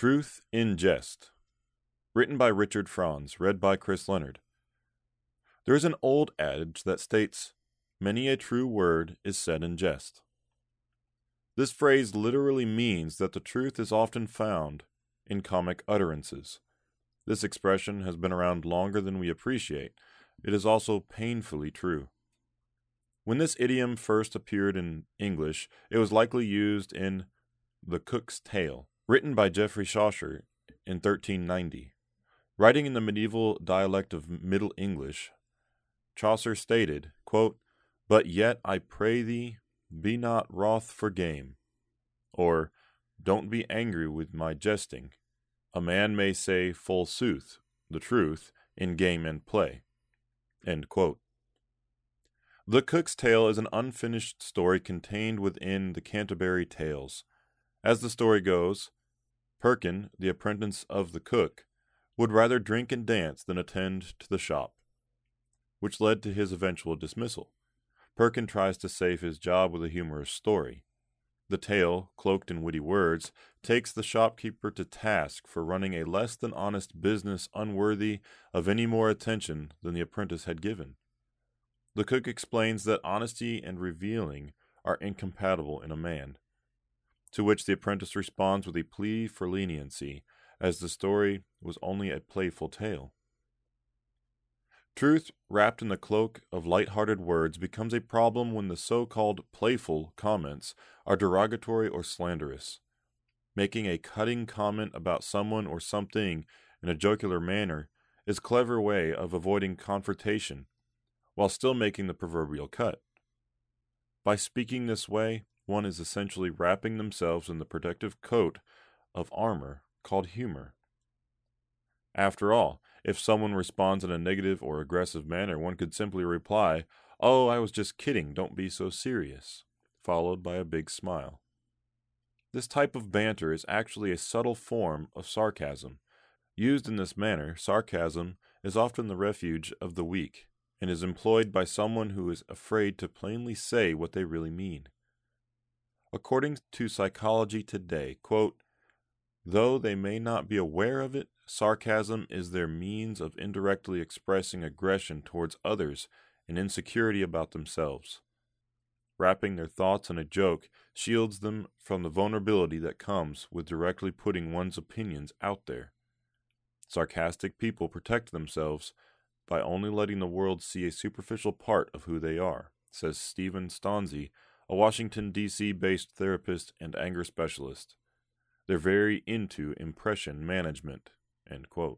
Truth in Jest. Written by Richard Franz, read by Chris Leonard. There is an old adage that states, "Many a true word is said in jest." This phrase literally means that the truth is often found in comic utterances. This expression has been around longer than we appreciate. It is also painfully true. When this idiom first appeared in English, it was likely used in The Cook's Tale, written by Geoffrey Chaucer in 1390. Writing in the medieval dialect of Middle English, Chaucer stated, quote, "But yet I pray thee, be not wroth for game," or, "Don't be angry with my jesting. A man may say full sooth, the truth, in game and play." End quote. The Cook's Tale is an unfinished story contained within the Canterbury Tales. As the story goes, Perkin, the apprentice of the cook, would rather drink and dance than attend to the shop, which led to his eventual dismissal. Perkin tries to save his job with a humorous story. The tale, cloaked in witty words, takes the shopkeeper to task for running a less than honest business unworthy of any more attention than the apprentice had given. The cook explains that honesty and revealing are incompatible in a man, to which the apprentice responds with a plea for leniency, as the story was only a playful tale. Truth, wrapped in the cloak of light-hearted words, becomes a problem when the so-called playful comments are derogatory or slanderous. Making a cutting comment about someone or something in a jocular manner is a clever way of avoiding confrontation, while still making the proverbial cut. By speaking this way, one is essentially wrapping themselves in the protective coat of armor called humor. After all, if someone responds in a negative or aggressive manner, one could simply reply, "Oh, I was just kidding, don't be so serious," followed by a big smile. This type of banter is actually a subtle form of sarcasm. Used in this manner, sarcasm is often the refuge of the weak, and is employed by someone who is afraid to plainly say what they really mean. According to Psychology Today, quote, "Though they may not be aware of it, sarcasm is their means of indirectly expressing aggression towards others and insecurity about themselves. Wrapping their thoughts in a joke shields them from the vulnerability that comes with directly putting one's opinions out there. Sarcastic people protect themselves by only letting the world see a superficial part of who they are," says Stephen Stanzi, a Washington, D.C.-based therapist and anger specialist. "They're very into impression management." End quote.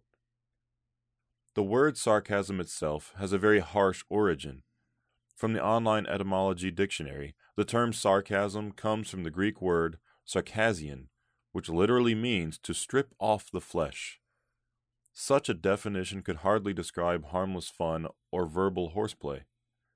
The word sarcasm itself has a very harsh origin. From the online etymology dictionary, the term sarcasm comes from the Greek word sarkazion, which literally means to strip off the flesh. Such a definition could hardly describe harmless fun or verbal horseplay.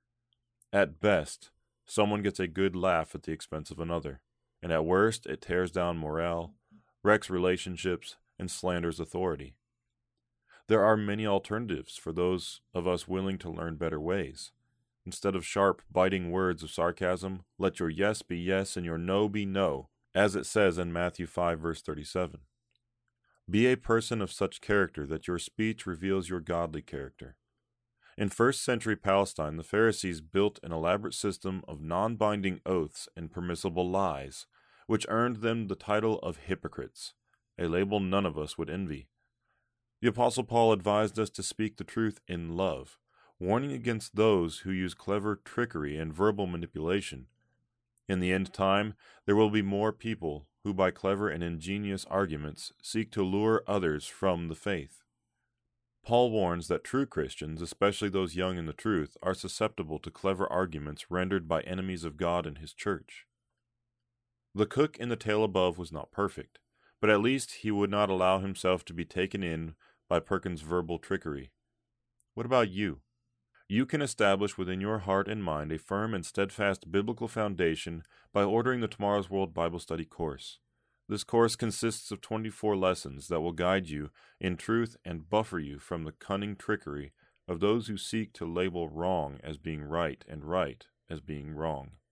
At best, someone gets a good laugh at the expense of another, and at worst it tears down morale, wrecks relationships, and slanders authority. There are many alternatives for those of us willing to learn better ways. Instead of sharp, biting words of sarcasm, let your yes be yes and your no be no, as it says in Matthew 5, verse 37. Be a person of such character that your speech reveals your godly character. In first-century Palestine, the Pharisees built an elaborate system of non-binding oaths and permissible lies, which earned them the title of hypocrites, a label none of us would envy. The Apostle Paul advised us to speak the truth in love, warning against those who use clever trickery and verbal manipulation. In the end time, there will be more people who by clever and ingenious arguments seek to lure others from the faith. Paul warns that true Christians, especially those young in the truth, are susceptible to clever arguments rendered by enemies of God and His church. The cook in the tale above was not perfect, but at least he would not allow himself to be taken in by Perkin's verbal trickery. What about you? You can establish within your heart and mind a firm and steadfast biblical foundation by ordering the Tomorrow's World Bible Study course. This course consists of 24 lessons that will guide you in truth and buffer you from the cunning trickery of those who seek to label wrong as being right and right as being wrong.